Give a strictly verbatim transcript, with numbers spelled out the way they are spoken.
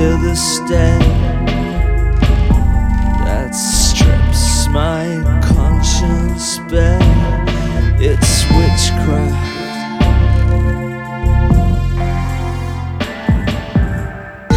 hear the stab that strips my conscience bare. It's witchcraft